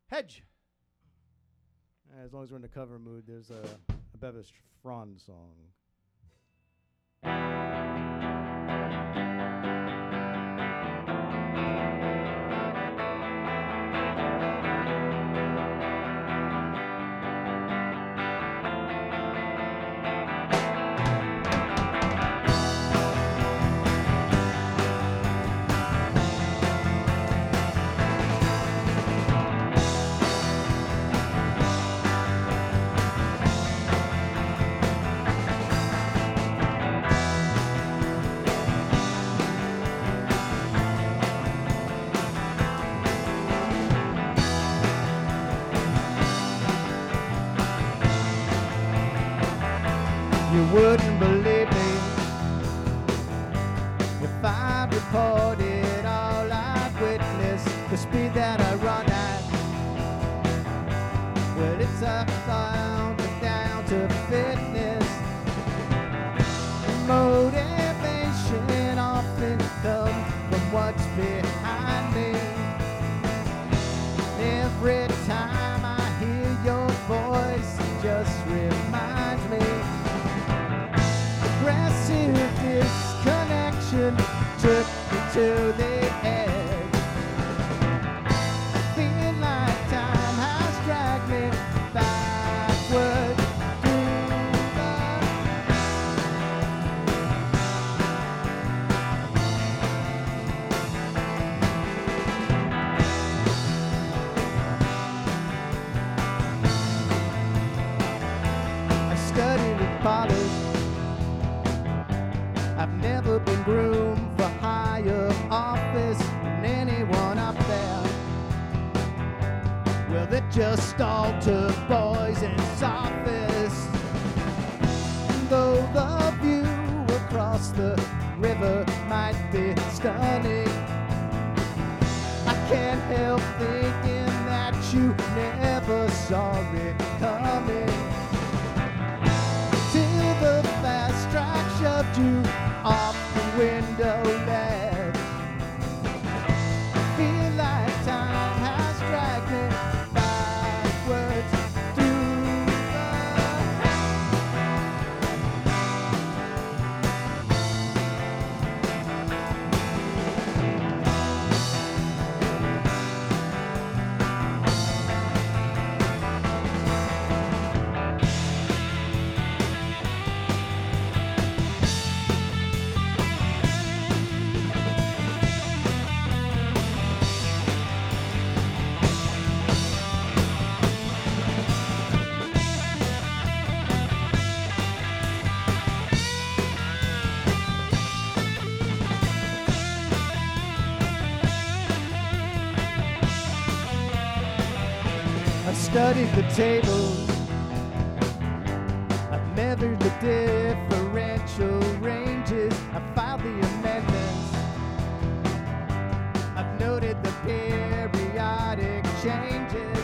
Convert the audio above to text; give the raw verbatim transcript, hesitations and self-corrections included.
Hedge. As long as we're in the cover mood, there's a, a Bevis Franz song. You wouldn't believe me if I reported all I've witnessed, the speed that I run at. Well, it's up down to down to fitness. Motivation often comes from what's behind me. Every time I hear your voice, it just reminds me. Aggressive disconnection took me to the edge. I feel like time has dragged me backwards through I studied with polish. I've never been groomed for higher office than anyone up there. Well, they're just altar boys in office. Though the view across the river might be stunning, I can't help thinking that you never saw it coming. Till the fast track shoved you off the window ledge. Feel like time has dragged me backwards through I've studied the tables, I've measured the differential ranges, I've filed the amendments, I've noted the periodic changes.